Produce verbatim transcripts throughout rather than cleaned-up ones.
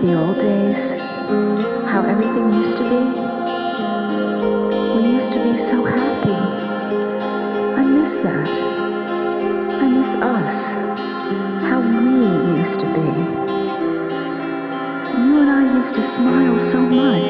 the old days, how everything used to be. We used to be so happy. I miss that. I miss us. How we used to be. You and I used to smile so much.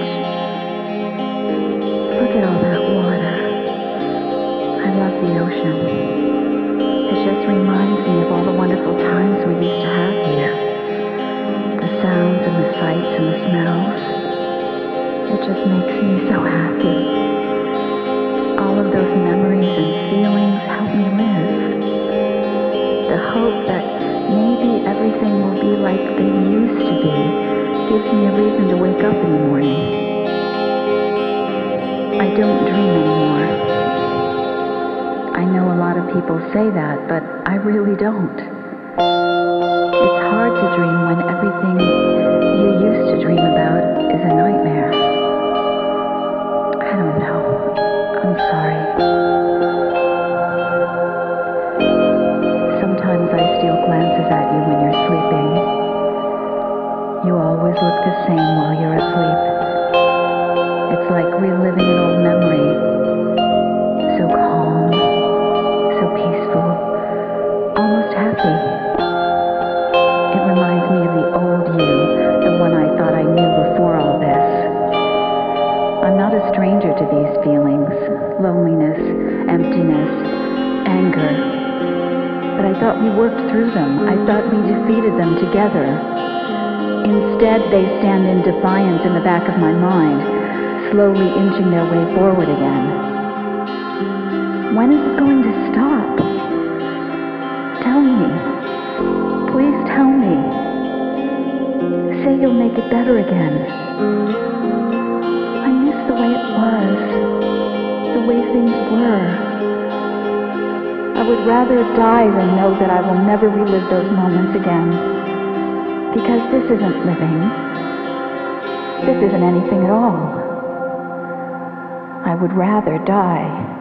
Look at all that water. I love the ocean. It just reminds me of all the wonderful times we used to have here. The sounds and the sights and the smells. It just makes me so happy. All of those memories and feelings help me live. The hope that maybe everything will be like they used to be gives me a reason to wake up in the morning. I don't dream anymore. I know a lot of people say that, but I really don't. It's hard to dream when everything you used to dream about is a nightmare. I don't know. I'm sorry. Sometimes I steal glances at you when you're sleeping. You always look the same while you're asleep. It's like reliving an old memory. So calm, so peaceful, almost happy. It reminds me of the old you, the one I thought I knew before all this. I'm not a stranger to these feelings, loneliness, emptiness, anger. But I thought we worked through them. I thought we defeated them together. Instead, they stand in defiance in the back of my mind, slowly inching their way forward again. When is it going to stop? Tell me. Please tell me. Say you'll make it better again. I miss the way it was, the way things were. I would rather die than know that I will never relive those moments again. Because this isn't living. This isn't anything at all. I would rather die.